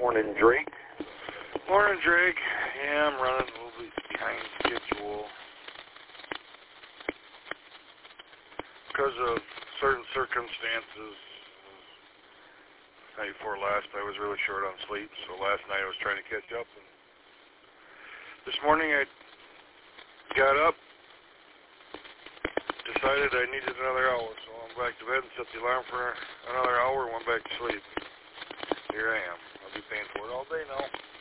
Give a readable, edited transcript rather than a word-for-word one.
Morning, Drake. Morning, Drake. Yeah, I'm running a little bit behind schedule because of certain circumstances. Night before last, I was really short on sleep, so last night I was trying to catch up. And this morning I got up, decided I needed another hour, so I went back to bed and set the alarm for another hour and went back to sleep. Here I am. I'll be paying for it all day now.